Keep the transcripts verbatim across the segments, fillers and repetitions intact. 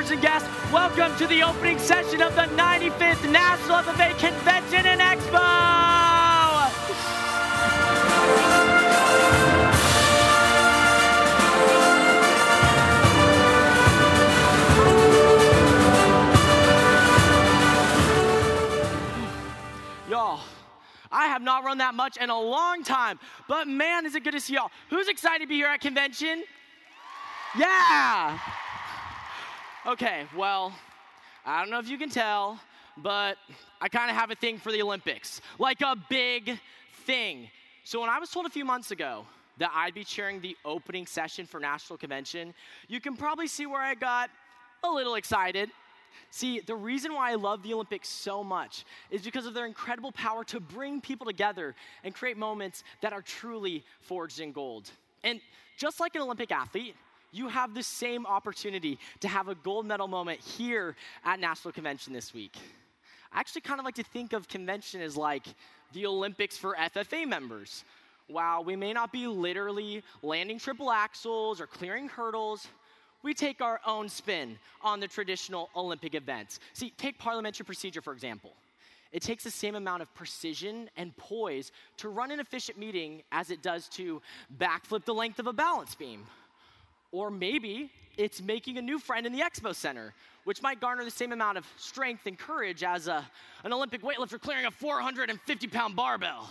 members and guests, welcome to the opening session of the ninety-fifth National F F A Convention and Expo! Y'all, I have not run that much in a long time, but man, is it good to see y'all. Who's excited to be here at convention? Yeah! Okay, well, I don't know if you can tell, but I kind of have a thing for the Olympics, like a big thing. So when I was told a few months ago that I'd be chairing the opening session for National Convention, you can probably see where I got a little excited. See, the reason why I love the Olympics so much is because of their incredible power to bring people together and create moments that are truly forged in gold. And just like an Olympic athlete, you have the same opportunity to have a gold medal moment here at National Convention this week. I actually kind of like to think of convention as like the Olympics for F F A members. While we may not be literally landing triple axels or clearing hurdles, we take our own spin on the traditional Olympic events. See, take parliamentary procedure, for example. It takes the same amount of precision and poise to run an efficient meeting as it does to backflip the length of a balance beam. Or maybe it's making a new friend in the expo center, which might garner the same amount of strength and courage as a, an Olympic weightlifter clearing a four hundred fifty pound barbell.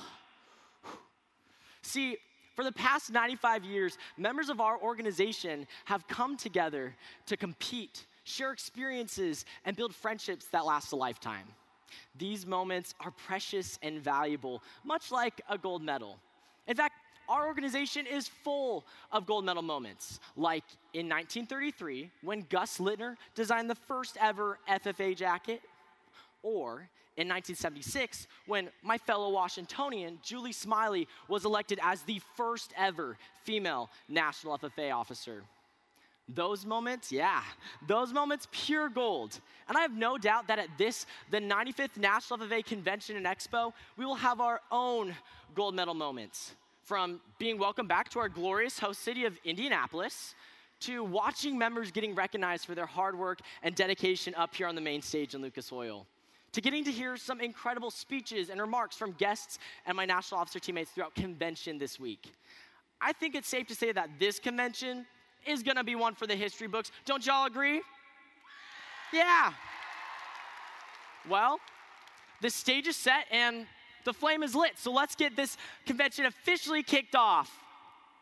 See, for the past ninety-five years, members of our organization have come together to compete, share experiences, and build friendships that last a lifetime. These moments are precious and valuable, much like a gold medal. In fact, our organization is full of gold medal moments, like in nineteen thirty-three, when Gus Littner designed the first ever F F A jacket, or in nineteen seventy-six, when my fellow Washingtonian, Julie Smiley, was elected as the first ever female National F F A officer. Those moments, yeah, those moments, pure gold. And I have no doubt that at this, the ninety-fifth National F F A Convention and Expo, we will have our own gold medal moments. From being welcomed back to our glorious host city of Indianapolis, to watching members getting recognized for their hard work and dedication up here on the main stage in Lucas Oil, to getting to hear some incredible speeches and remarks from guests and my national officer teammates throughout convention this week. I think it's safe to say that this convention is gonna be one for the history books. Don't y'all agree? Yeah. Well, the stage is set and the flame is lit, so let's get this convention officially kicked off.